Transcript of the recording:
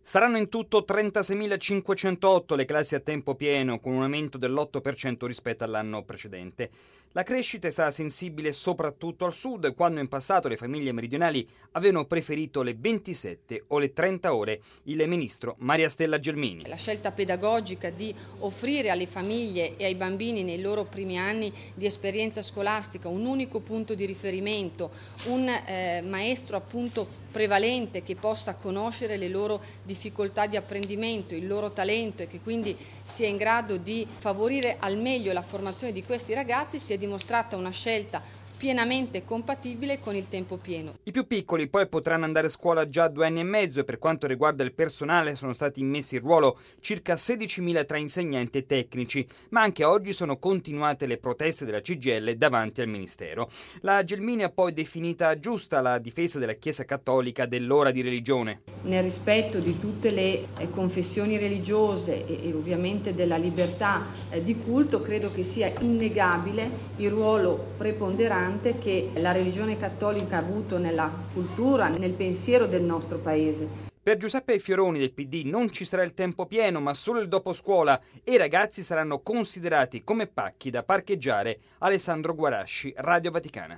Saranno in tutto 36.508 le classi a tempo pieno, con un aumento dell'8% rispetto all'anno precedente. La crescita sarà sensibile soprattutto al sud, quando in passato le famiglie meridionali avevano preferito le 27 o le 30 ore. Il ministro Maria Stella Gelmini. La scelta pedagogica di offrire alle famiglie e ai bambini nei loro primi anni di esperienza scolastica un unico punto di riferimento, un maestro appunto prevalente che possa conoscere le loro difficoltà di apprendimento, il loro talento e che quindi sia in grado di favorire al meglio la formazione di questi ragazzi, si è dimostrata una scelta pienamente compatibile con il tempo pieno. I più piccoli poi potranno andare a scuola già a 2 anni e mezzo e per quanto riguarda il personale sono stati immessi in ruolo circa 16.000 tra insegnanti e tecnici, ma anche oggi sono continuate le proteste della CGIL davanti al Ministero. La Gelmini ha poi definita giusta la difesa della Chiesa Cattolica dell'ora di religione. Nel rispetto di tutte le confessioni religiose e ovviamente della libertà di culto, credo che sia innegabile il ruolo preponderante che la religione cattolica ha avuto nella cultura, nel pensiero del nostro paese. Per Giuseppe Fioroni del PD non ci sarà il tempo pieno, ma solo il doposcuola e i ragazzi saranno considerati come pacchi da parcheggiare. Alessandro Guarasci, Radio Vaticana.